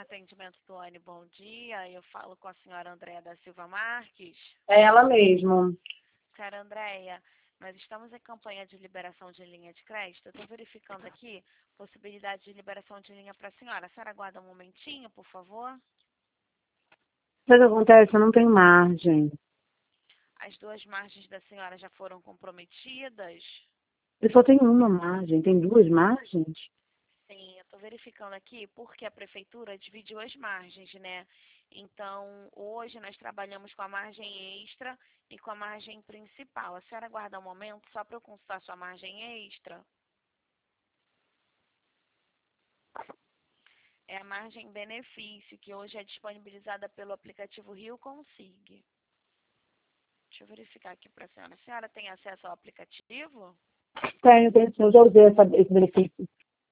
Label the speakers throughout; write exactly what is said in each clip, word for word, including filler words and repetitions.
Speaker 1: Atendimento do Anne, bom dia. Eu falo com a senhora Andréia da Silva Marques.
Speaker 2: É ela mesmo.
Speaker 1: Senhora Andréia, nós estamos em campanha de liberação de linha de crédito. Eu estou verificando aqui possibilidade de liberação de linha para a senhora. A senhora aguarda um momentinho, por favor?
Speaker 2: O que acontece? Eu não tenho margem.
Speaker 1: As duas margens da senhora já foram comprometidas?
Speaker 2: Eu só tenho uma margem. Tem duas margens?
Speaker 1: Sim, eu estou verificando aqui porque a prefeitura dividiu as margens, né? Então, hoje nós trabalhamos com a margem extra e com a margem principal. A senhora aguarda um momento só para eu consultar sua margem extra? É a margem benefício, que hoje é disponibilizada pelo aplicativo Rio Consig. Deixa eu verificar aqui para a senhora. A senhora tem acesso ao aplicativo?
Speaker 2: Tenho, tenho sim. Eu já usei essa, esse benefício.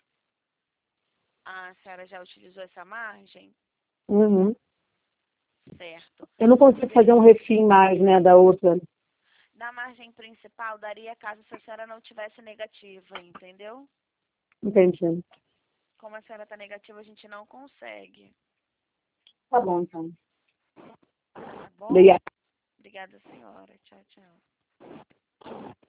Speaker 1: A senhora já utilizou essa margem?
Speaker 2: Uhum.
Speaker 1: Certo.
Speaker 2: Eu não consigo fazer um refim mais, né, da outra.
Speaker 1: Da margem principal, daria caso se a senhora não tivesse negativa, entendeu?
Speaker 2: Entendi.
Speaker 1: Como a senhora está negativa, a gente não consegue.
Speaker 2: Tá bom, então.
Speaker 1: Tá bom?
Speaker 2: Obrigada.
Speaker 1: Obrigada, senhora. Tchau, tchau.